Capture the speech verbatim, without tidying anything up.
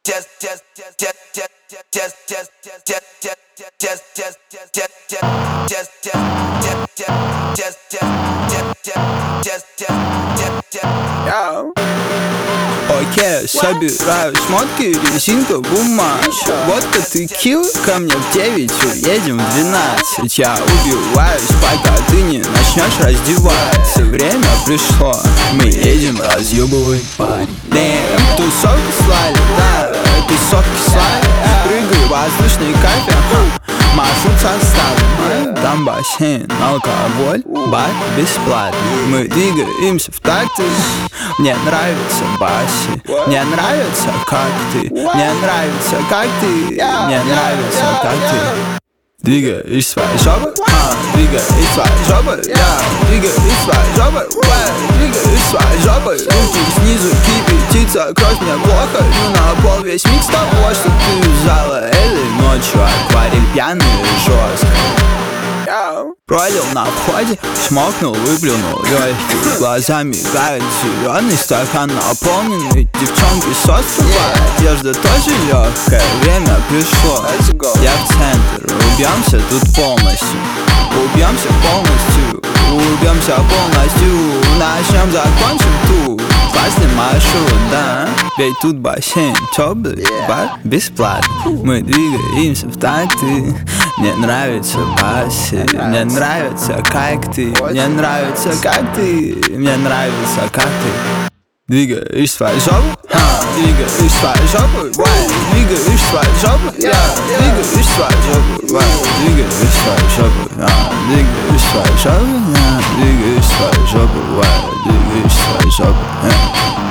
just just just just just just just just just just just just just just just just just just just. Окей, собираю шмотки, резинка, бумажка. Водка, текила, ко мне в девять, уедем в двенадцать. Я убиваюсь, пока ты не начнешь раздеваться. Время пришло, мы едем разъебывать парень. Дэм, тусовка слали, да, тусовки слали. Прыгаю, воздушный кафе, маршрут составлен. Там бассейн, алкоголь, бар бесплатный. Мы двигаемся в такты. Мне нравится баси, мне нравится как ты, мне нравится как ты, мне нравится как ты. Двигай своей жопы, а, двигай своей жопы, я, двигай своей жопы, двигай своей жопы. Руки снизу кипятится, кровь мне плохо, лью на пол весь микс того, что ты взяла этой ночью. Акварель пьяный и жестко. Пролил на входе, смокнул, выплюнул легкие. Глаза мигают, зеленый стакан наполненный. Девчонки с острова, одежда тоже легкая. Время пришло, я в центр. Убьемся тут полностью, убьемся полностью, убьемся полностью. Начнем, закончим тут. Классный маршрут, да? Ведь тут бассейн теплый, бар бесплатный. Мы двигаемся в такты. Мне нравится баси, мне нравится как ты, мне нравится как ты, мне нравится как ты. Двигаешь свою жопу, а, двигаешь свою жопу, вай, двигаешь свою жопу, я, двигаешь свою жопу, вай, двигаешь свою жопу, а, двигаешь свою жопу, я, двигаешь свою жопу, вай, двигаешь свою жопу,